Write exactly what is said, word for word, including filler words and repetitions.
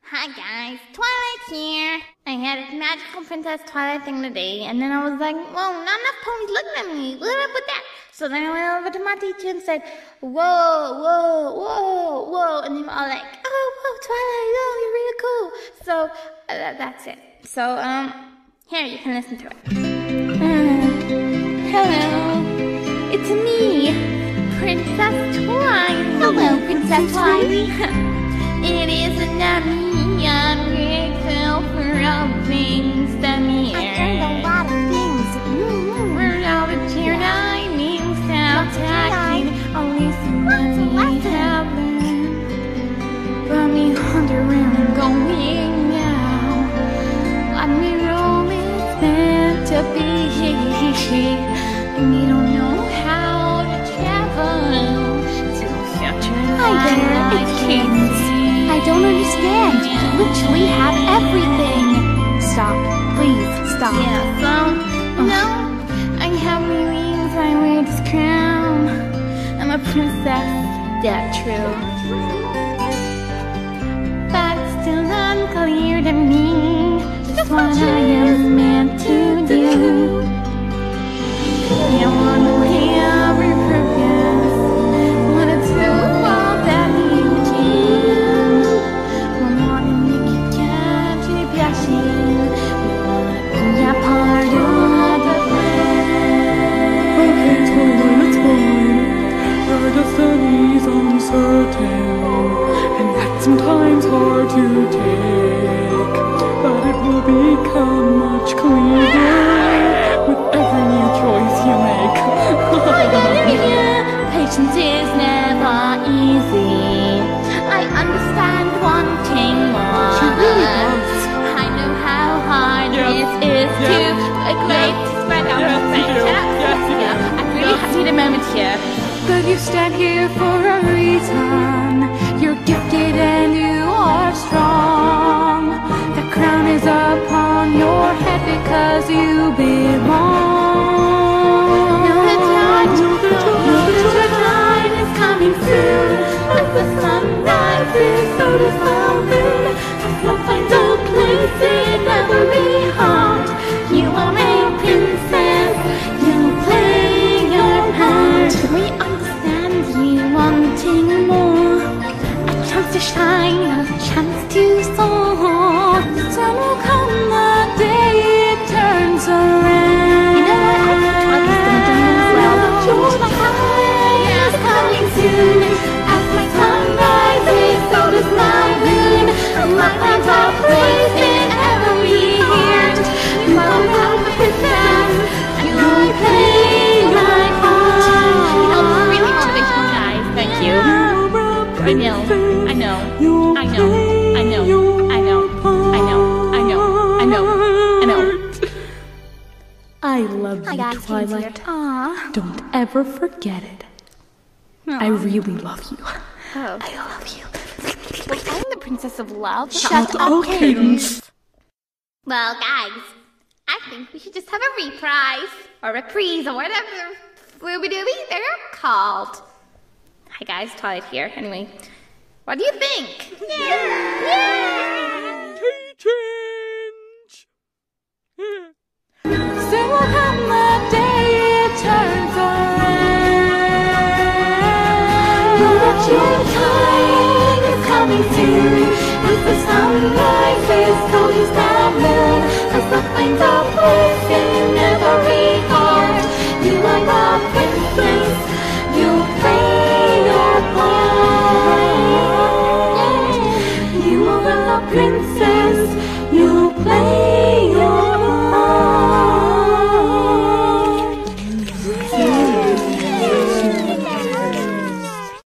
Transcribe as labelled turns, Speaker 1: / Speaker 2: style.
Speaker 1: Hi guys, Twilight here. I had a magical Princess Twilight thing today, and then I was like, whoa, not enough ponies looking at me. What up with that? So then I went over to my teacher and said, whoa, whoa, whoa, whoa. And they were all like, oh, whoa, Twilight, oh, you're really cool. So uh, that's it. So, um, here, you can listen to it. Uh, hello, it's me, Princess Twilight.
Speaker 2: Hello, Princess Twilight.
Speaker 1: It isn't that me, I'm grateful for all things that me.
Speaker 2: I learned a lot of things.
Speaker 1: Mm-hmm. We're out of cheer, I mean, stop talking. Only somebody have learned. But me wonder where I'm going now. Let me roll it's meant to be. And we don't know how to travel to future.
Speaker 2: Hi there, it's Cadence. I don't understand. You literally have everything. Stop. Please, stop.
Speaker 1: Yeah, so, no, I have my wings, I wear this crown. I'm a princess, that's true. But it's still unclear to me just what I am meant to do. I wanna have every purpose, wanna do all that you can. I wanna make you catch your passion. We are part of the plan.
Speaker 3: Okay, Twilight, it's fine. Our destiny's uncertain, and that's sometimes hard to take. But it will become much clearer with every new choice you make.
Speaker 1: Patience is never easy. I understand wanting more.
Speaker 2: She really does.
Speaker 1: I know how hard
Speaker 3: Yes.
Speaker 1: it is
Speaker 3: Yes.
Speaker 1: to like
Speaker 3: Yes.
Speaker 1: spread out
Speaker 3: Yes,
Speaker 1: the
Speaker 3: you
Speaker 1: thing.
Speaker 3: do. Yes, you do.
Speaker 1: I'm really happy to moment here.
Speaker 2: But you stand here for a reason. You're gifted and you are strong. The crown is upon your head because you belong.
Speaker 1: Know the time, know the time is coming soon. As the sun rises, so does the moon. We'll find a place in every heart. You are a princess, you play your part. We understand you wanting more. A chance to shine, a chance to soar. The time will come the day it turns around. You know what? I think Twilight is gonna do well. The time is coming soon. As my sun rises, so does my moon. My plans are placed in every heart. You are a princess, you play my part. You know, it's really motivational, guys. Thank you. I know, I know, I know, I know, I know, I know, I know, I know, I know.
Speaker 3: I love
Speaker 2: Hi
Speaker 3: you,
Speaker 2: guys, Cadence here.
Speaker 3: Twilight.
Speaker 2: Aww.
Speaker 3: Don't ever forget it. I really love you.
Speaker 1: Oh.
Speaker 3: I love you.
Speaker 1: Well, I'm the princess of love.
Speaker 2: Shut up,
Speaker 3: Oh,
Speaker 2: Cadence.
Speaker 1: Well, guys, I think we should just have a reprise or reprise or whatever Scooby-Dooby they're called. Hi guys, Twilight here. Anyway, what do you think? Yeah.